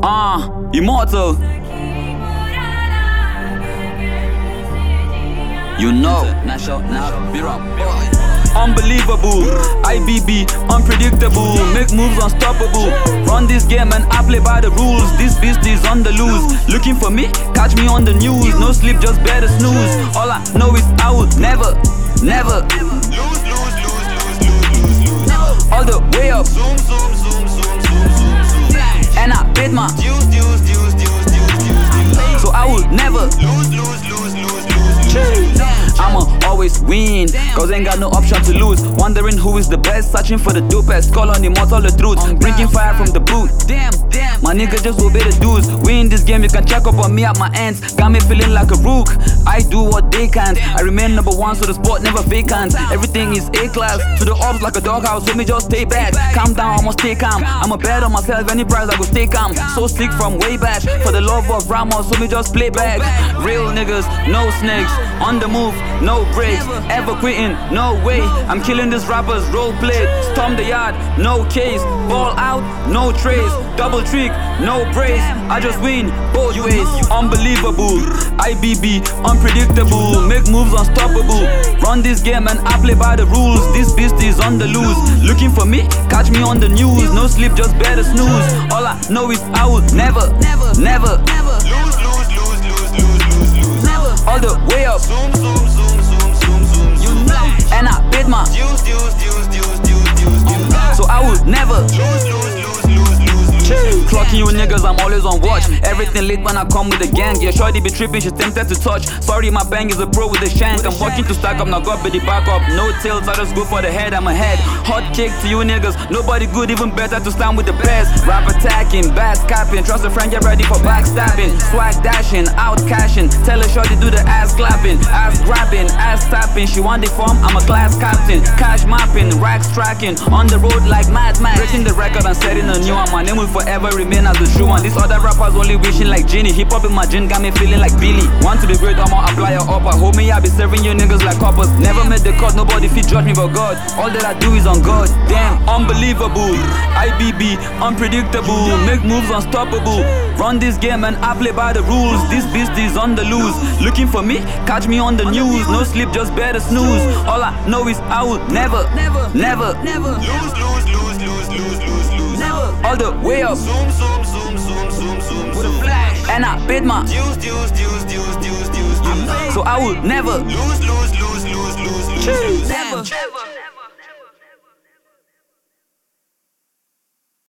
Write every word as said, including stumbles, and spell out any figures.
Ah, uh, immortal. You know, unbelievable, I B B, unpredictable, make moves unstoppable. Run this game and I play by the rules. This beast is on the loose. Looking for me, catch me on the news. No sleep, just better snooze. All I know is I will never, never lose, lose, lose, lose, lose, lose, lose. All the way up, zoom, zoom, zoom, zoom, zoom, zoom, zoom. And I paid my dues, dues, dues, dues, dues, dues. So I will never lose, lose, lose, lose, lose. I'ma always win, cause ain't got no option to lose. Wondering who is the best, searching for the dopest. Call on immortal the truth, bringing fire from the boot. Damn, damn, my nigga just obey the dudes. We in this game, you can check up on me at my ends. Got me feeling like a rook, I do what they can't. I remain number one, so the sport never vacant. Everything is A-class, to the ops like a doghouse. Let me just stay back, calm down, I'ma stay calm. I'ma bet on myself, any prize I go stay calm. So sick from way back, for the love of Ramos, so me just play back. Real niggas, no snakes, on the move, no breaks, ever quitting, no way. I'm killing these rappers, role play, storm the yard, no case. Ball out, no trace, double trick, no brace. I just win both ways. Unbelievable, I B B, unpredictable, make moves unstoppable. Run this game and I play by the rules. This beast is on the loose. Looking for me, catch me on the news. No sleep, just better snooze. All I know is I will never, never, never, never lose, lose, lose, lose, lose, lose, never. All the way up, zoom, zoom, zoom, zoom, zoom, zoom, you know. And I paid my dues, dues, dues, dues, dues, dues. So I will never lose, lose, lose, lose, lose, lose. Clocking you niggas, I'm always on watch. Everything lit when I come with the gang. Yeah, shorty be tripping, she's tempted to touch. Sorry, my bang is a pro with a shank. I'm working to stack up, now God be the backup. No tails, I just go for the head, I'm ahead. Hot kick to you niggas, nobody good, even better to stand with the best. Rap attacking, bass capping, trust a friend, get ready for backstabbing. Swag dashing, out cashing, tell a shorty do the ass clapping. Ass grabbing, ass tapping, she want the form, I'm a class captain. Cash mapping, racks tracking, on the road like Mad Max. Breaking the record and setting a new one, my name will forever remain as the true one. These other rappers only wishing like Genie. Hip hop in my gin got me feeling like Billy. Want to be great, I'ma apply a upper. Homie, I be serving you niggas like coppers. Never made the cut, nobody fit judge me but God. All that I do is on God. Damn, unbelievable, I B B, unpredictable, make moves unstoppable. Run this game and I play by the rules. This beast is on the loose. Looking for me, catch me on the news. No sleep, just better snooze. All I know is I will never, never, never, never lose, lose, lose, lose, lose, lose, lose. Never. All the way up, zoom, zoom, zoom, zoom, zoom, zoom, with a flash. And I paid my dues, dues, dues, dues, dues, dues, dues. So I will never lose, lose, lose, lose, lose, lose, lose. Never.